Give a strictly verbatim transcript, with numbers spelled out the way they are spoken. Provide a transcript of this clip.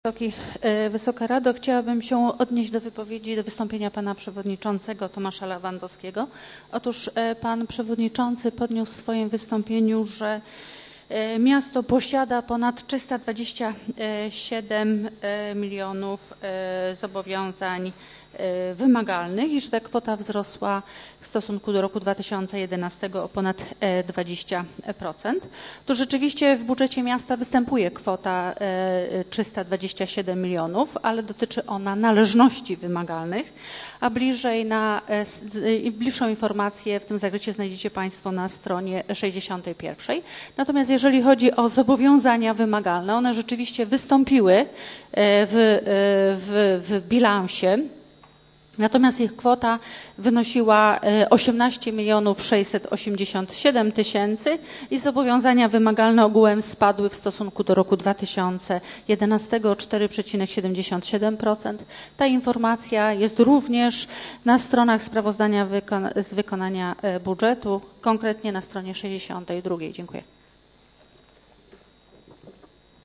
Wysoki, Wysoka Rado, chciałabym się odnieść do wypowiedzi, do wystąpienia pana przewodniczącego Tomasza Lewandowskiego. Otóż pan przewodniczący podniósł w swoim wystąpieniu, że miasto posiada ponad trzysta dwadzieścia siedem milionów zobowiązań wymagalnych i że ta kwota wzrosła w stosunku do roku dwa tysiące jedenastego o ponad dwadzieścia procent. To rzeczywiście w budżecie miasta występuje kwota trzysta dwadzieścia siedem milionów, ale dotyczy ona należności wymagalnych, a bliżej na, bliższą informację w tym zakresie znajdziecie Państwo na stronie sześćdziesiątej pierwszej. Natomiast jeżeli chodzi o zobowiązania wymagalne, one rzeczywiście wystąpiły w, w, w bilansie. Natomiast ich kwota wynosiła osiemnaście milionów sześćset osiemdziesiąt siedem tysięcy i zobowiązania wymagalne ogółem spadły w stosunku do roku dwa tysiące jedenastego o cztery przecinek siedemdziesiąt siedem procent. Ta informacja jest również na stronach sprawozdania wykon- z wykonania budżetu, konkretnie na stronie sześćdziesiątej drugiej. Dziękuję.